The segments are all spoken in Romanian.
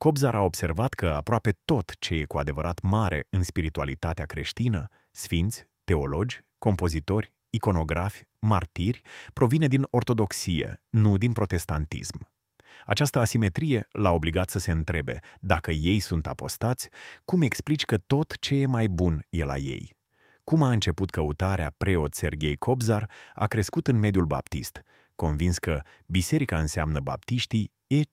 Kobzar a observat că aproape tot ce e cu adevărat mare în spiritualitatea creștină, sfinți, teologi, compozitori, iconografi, martiri, provine din ortodoxie, nu din protestantism. Această asimetrie l-a obligat să se întrebe, dacă ei sunt apostați, cum explici că tot ce e mai bun e la ei? Cum a început căutarea preot Serghei Kobzar a crescut în mediul baptist, convins că biserica înseamnă baptiștii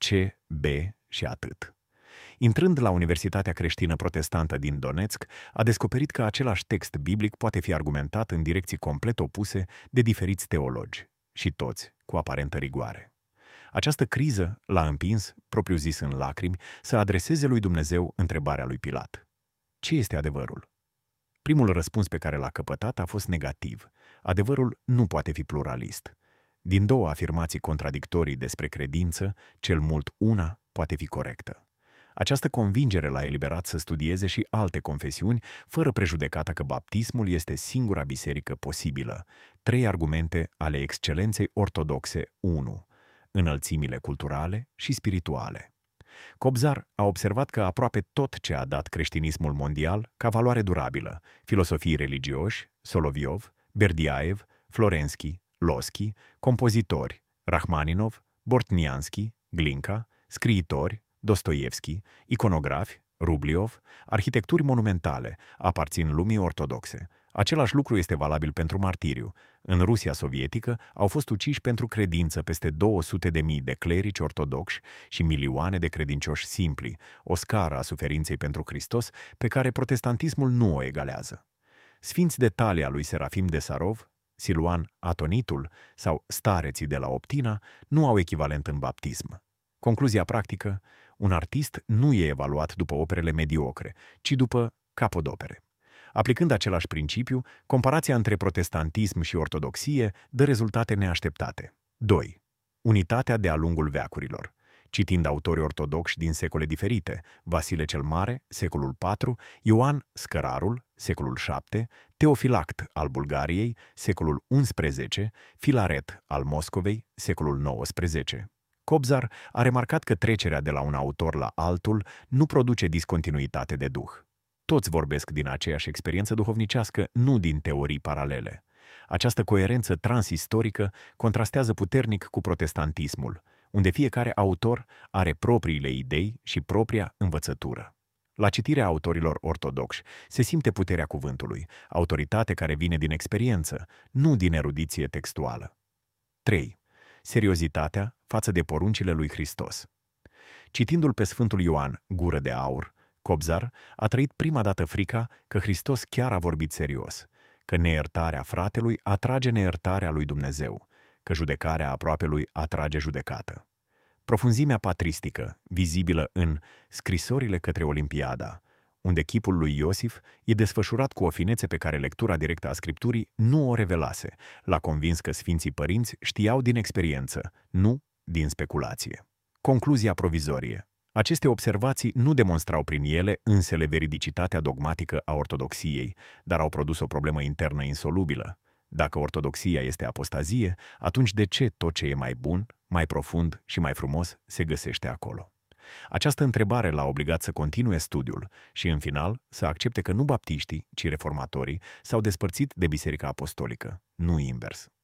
ECB și atât. Intrând la Universitatea Creștină Protestantă din Donetsk, a descoperit că același text biblic poate fi argumentat în direcții complet opuse de diferiți teologi, și toți cu aparentă rigoare. Această criză l-a împins, propriu-zis în lacrimi, să adreseze lui Dumnezeu întrebarea lui Pilat. Ce este adevărul? Primul răspuns pe care l-a căpătat a fost negativ. Adevărul nu poate fi pluralist. Din două afirmații contradictorii despre credință, cel mult una poate fi corectă. Această convingere l-a eliberat să studieze și alte confesiuni, fără prejudecata că baptismul este singura biserică posibilă. 3 argumente ale excelenței ortodoxe 1. Înălțimile culturale și spirituale. Kobzar a observat că aproape tot ce a dat creștinismul mondial ca valoare durabilă, filosofii religioși, Soloviov, Berdiaev, Florenski, Loschi, compozitori, Rachmaninov, Bortnianski, Glinka, scriitori, Dostoievski, iconografi, Rubliov, arhitecturi monumentale, aparțin lumii ortodoxe. Același lucru este valabil pentru martiriu. În Rusia sovietică au fost uciși pentru credință peste 200.000 de clerici ortodoxi și milioane de credincioși simpli, o scară a suferinței pentru Hristos pe care protestantismul nu o egalează. Sfinți de talia lui Serafim de Sarov, Siluan Atonitul sau stareții de la Optina nu au echivalent în baptism. Concluzia practică: un artist nu e evaluat după operele mediocre, ci după capodopere. Aplicând același principiu, comparația între protestantism și ortodoxie dă rezultate neașteptate. 2. Unitatea de-a lungul veacurilor. Citind autori ortodoxi din secole diferite, Vasile cel Mare, secolul IV, Ioan Scărarul, secolul VII, Teofilact al Bulgariei, secolul XI, Filaret al Moscovei, secolul XIX. Kobzar a remarcat că trecerea de la un autor la altul nu produce discontinuitate de duh. Toți vorbesc din aceeași experiență duhovnicească, nu din teorii paralele. Această coerență transistorică contrastează puternic cu protestantismul, unde fiecare autor are propriile idei și propria învățătură. La citirea autorilor ortodoxi se simte puterea cuvântului, autoritate care vine din experiență, nu din erudiție textuală. 3. Seriozitatea față de poruncile lui Hristos. Citindu-l pe Sfântul Ioan, gură de aur, Kobzar a trăit prima dată frica că Hristos chiar a vorbit serios, că neiertarea fratelui atrage neiertarea lui Dumnezeu, că judecarea aproapelui atrage judecată. Profunzimea patristică, vizibilă în Scrisorile către Olimpiada, unde chipul lui Iosif e desfășurat cu o finețe pe care lectura directă a Scripturii nu o revelase, l-a convins că Sfinții Părinți știau din experiență, nu din speculație. Concluzia provizorie. Aceste observații nu demonstrau prin ele însele veridicitatea dogmatică a ortodoxiei, dar au produs o problemă internă insolubilă. Dacă ortodoxia este apostazie, atunci de ce tot ce e mai bun, mai profund și mai frumos se găsește acolo? Această întrebare l-a obligat să continue studiul și, în final, să accepte că nu baptiștii, ci reformatorii s-au despărțit de Biserica Apostolică, nu invers.